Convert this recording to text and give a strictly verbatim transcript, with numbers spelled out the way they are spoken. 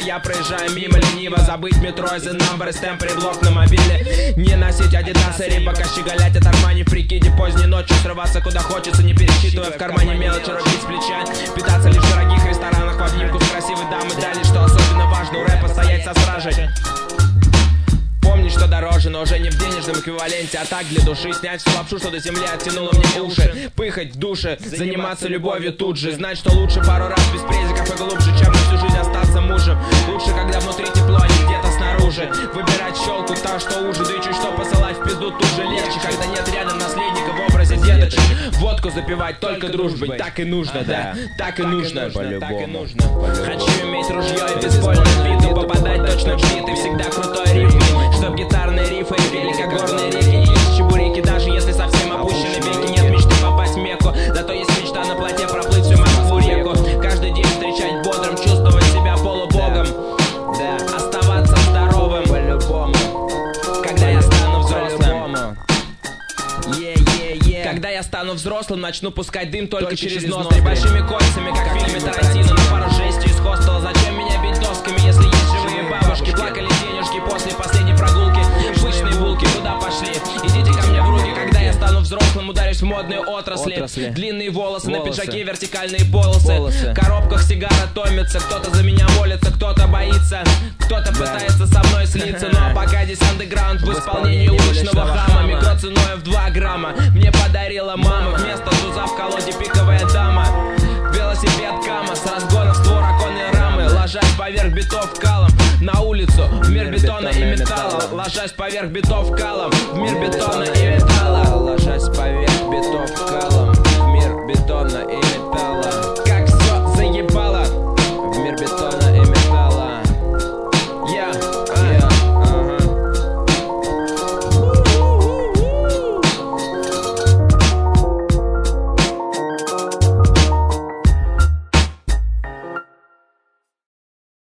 я проезжаю мимо лениво. Забыть метро из number, стемп, реблок на мобиле. Не носить адидасы, рибака, щеголять от Армани в прикиде. Поздней ночью срываться куда хочется, не пересчитывая в кармане мелочи, рубить с плеча. Питаться лишь в дорогих ресторанах в обнимку с красивой дамой. Далее, что особенно важно, у рэпа стоять со стражей. Помнить, что дороже, но уже не в денежном эквиваленте. А так для души снять всю лапшу, что до земли оттянуло мне уши. Пыхать в душе, заниматься любовью тут же. Знать, что лучше пару раз без презиков и глубже, чем на всю жизнь остаться мужем. Лучше, когда внутри тепло, а не где-то снаружи. Выбирать щелку, та, что уже, да и чуть что посылать в пизду тут же легче. Когда нет рядом наследника в образе деточек. Водку запивать только дружбой, так и нужно, да, так и нужно, по-любому. Хочу иметь ружье и бейсбольную биту, попадать точно в бит и всегда крутой рифм. Чтоб гитарные рифы пели, как горные реки, и есть чебуреки. Даже если совсем опущены веки, нет мечты попасть в Мекку. Зато есть мечта на плоте проплыть всю Москву реку. Каждый день встречать бодрым, чувствовать себя полубогом. Да, оставаться здоровым по-любому. Когда я стану взрослым, yeah, yeah, yeah. Когда я стану взрослым, начну пускать дым только, только через ноздри. Большими кольцами, как в фильме Тарантино. На пару жестью из хостела. Зачем меня бить досками, если есть живые бабушки? Плакали денежки после последней прогулки. Пышные булки, куда пошли? Идите ко мне в руки, когда я стану взрослым. Ударюсь в модные отрасли, отрасли. Длинные волосы, волосы на пиджаке, вертикальные полосы, полосы. В коробках сигара томится. Кто-то за меня молится, кто-то боится, кто-то да. пытается со мной слиться. Ну а пока здесь андеграунд в исполнении уличного хама. Микро ценой в два грамма мне подарила мама. Вместо туза в колоде пиковая дама. Велосипед Кама с разгоном створ оконной рамы. Ложась поверх битов калом на улицу, в мир бетона и металла. Ложась поверх битов калом, в мир бетона и металла. Ложась поверх